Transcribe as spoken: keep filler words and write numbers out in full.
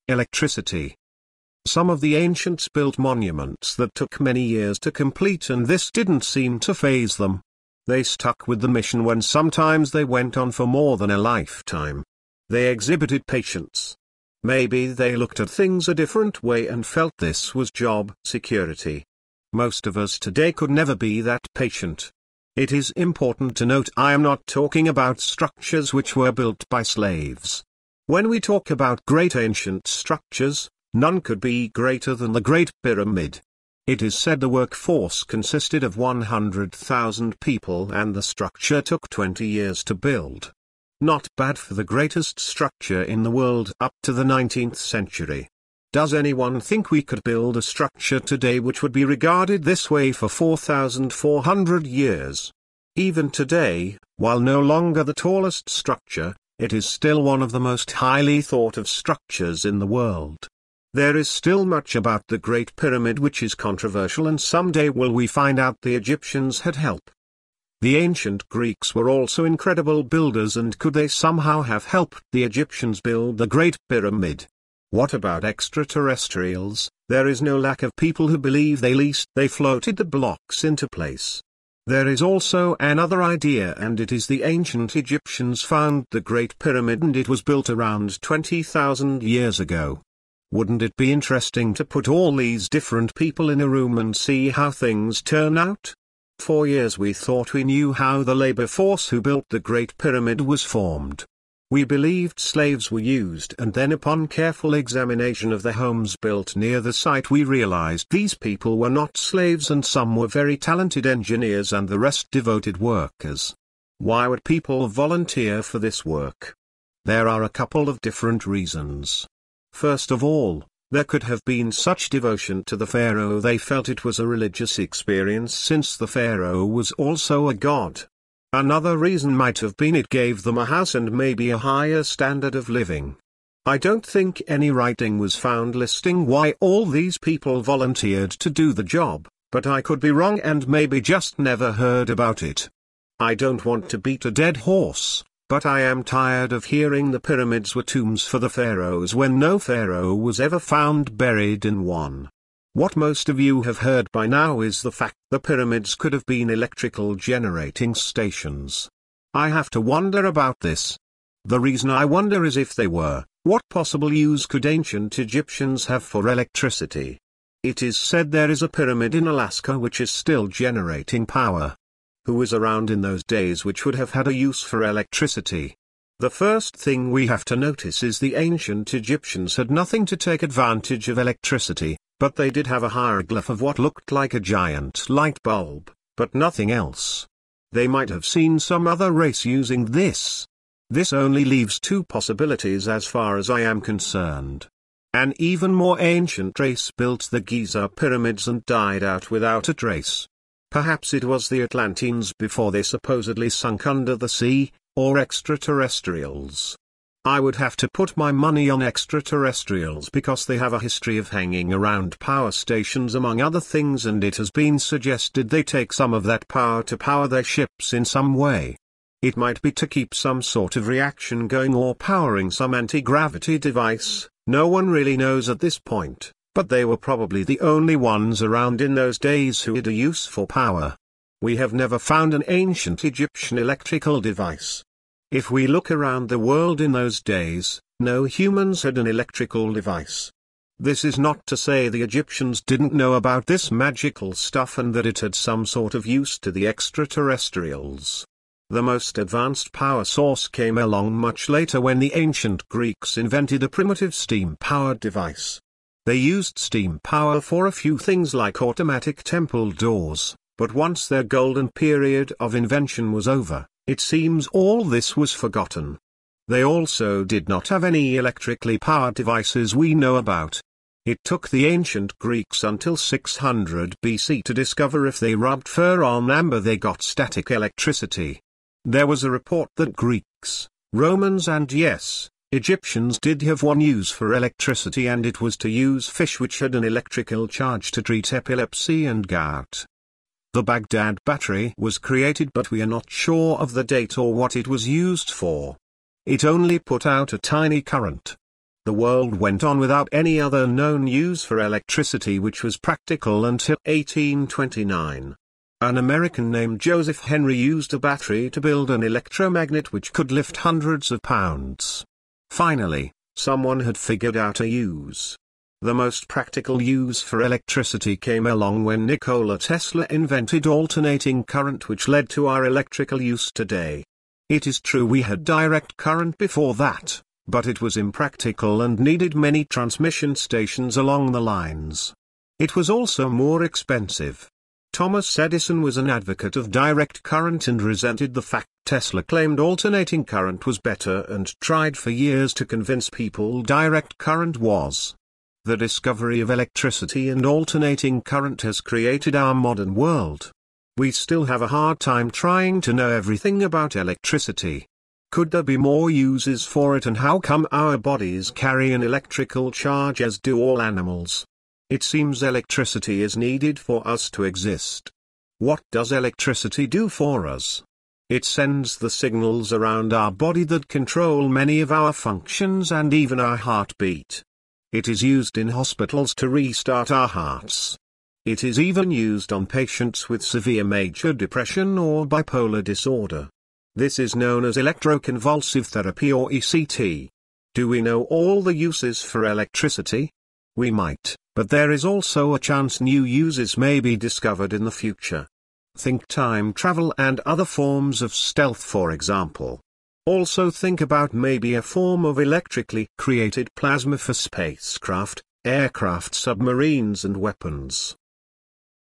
Electricity. Some of the ancients built monuments that took many years to complete, and this didn't seem to faze them. They stuck with the mission when sometimes they went on for more than a lifetime. They exhibited patience. Maybe they looked at things a different way and felt this was job security. Most of us today could never be that patient. It is important to note I am not talking about structures which were built by slaves. When we talk about great ancient structures, none could be greater than the Great Pyramid. It is said the workforce consisted of one hundred thousand people and the structure took twenty years to build. Not bad for the greatest structure in the world up to the nineteenth century. Does anyone think we could build a structure today which would be regarded this way for four thousand four hundred years? Even today, while no longer the tallest structure, it is still one of the most highly thought of structures in the world. There is still much about the Great Pyramid which is controversial, and someday will we find out the Egyptians had help. The ancient Greeks were also incredible builders, and could they somehow have helped the Egyptians build the Great Pyramid? What about extraterrestrials? There is no lack of people who believe they least they floated the blocks into place. There is also another idea, and it is the ancient Egyptians found the Great Pyramid and it was built around twenty thousand years ago. Wouldn't it be interesting to put all these different people in a room and see how things turn out? For years we thought we knew how the labor force who built the Great Pyramid was formed. We believed slaves were used, and then upon careful examination of the homes built near the site we realized these people were not slaves, and some were very talented engineers and the rest devoted workers. Why would people volunteer for this work? There are a couple of different reasons. First of all, there could have been such devotion to the pharaoh they felt it was a religious experience, since the pharaoh was also a god. Another reason might have been it gave them a house and maybe a higher standard of living. I don't think any writing was found listing why all these people volunteered to do the job, but I could be wrong and maybe just never heard about it. I don't want to beat a dead horse, but I am tired of hearing the pyramids were tombs for the pharaohs when no pharaoh was ever found buried in one. What most of you have heard by now is the fact the pyramids could have been electrical generating stations. I have to wonder about this. The reason I wonder is if they were, what possible use could ancient Egyptians have for electricity? It is said there is a pyramid in Alaska which is still generating power. Who was around in those days which would have had a use for electricity? The first thing we have to notice is the ancient Egyptians had nothing to take advantage of electricity, but they did have a hieroglyph of what looked like a giant light bulb, but nothing else. They might have seen some other race using this. This only leaves two possibilities as far as I am concerned. An even more ancient race built the Giza pyramids and died out without a trace. Perhaps it was the Atlanteans before they supposedly sunk under the sea, or extraterrestrials. I would have to put my money on extraterrestrials because they have a history of hanging around power stations among other things, and it has been suggested they take some of that power to power their ships in some way. It might be to keep some sort of reaction going or powering some anti-gravity device, no one really knows at this point. But they were probably the only ones around in those days who had a use for power. We have never found an ancient Egyptian electrical device. If we look around the world in those days, no humans had an electrical device. This is not to say the Egyptians didn't know about this magical stuff and that it had some sort of use to the extraterrestrials. The most advanced power source came along much later when the ancient Greeks invented a primitive steam-powered device. They used steam power for a few things like automatic temple doors, but once their golden period of invention was over, it seems all this was forgotten. They also did not have any electrically powered devices we know about. It took the ancient Greeks until six hundred B C to discover if they rubbed fur on amber they got static electricity. There was a report that Greeks, Romans and yes, Egyptians did have one use for electricity, and it was to use fish which had an electrical charge to treat epilepsy and gout. The Baghdad battery was created, but we are not sure of the date or what it was used for. It only put out a tiny current. The world went on without any other known use for electricity which was practical until eighteen twenty-nine. An American named Joseph Henry used a battery to build an electromagnet which could lift hundreds of pounds. Finally, someone had figured out a use. The most practical use for electricity came along when Nikola Tesla invented alternating current, which led to our electrical use today. It is true we had direct current before that, but it was impractical and needed many transmission stations along the lines. It was also more expensive. Thomas Edison was an advocate of direct current and resented the fact Tesla claimed alternating current was better and tried for years to convince people direct current was. The discovery of electricity and alternating current has created our modern world. We still have a hard time trying to know everything about electricity. Could there be more uses for it, and how come our bodies carry an electrical charge as do all animals? It seems electricity is needed for us to exist. What does electricity do for us? It sends the signals around our body that control many of our functions and even our heartbeat. It is used in hospitals to restart our hearts. It is even used on patients with severe major depression or bipolar disorder. This is known as electroconvulsive therapy, or E C T. Do we know all the uses for electricity? We might, but there is also a chance new uses may be discovered in the future. Think time travel and other forms of stealth, for example. Also think about maybe a form of electrically created plasma for spacecraft, aircraft, submarines and weapons.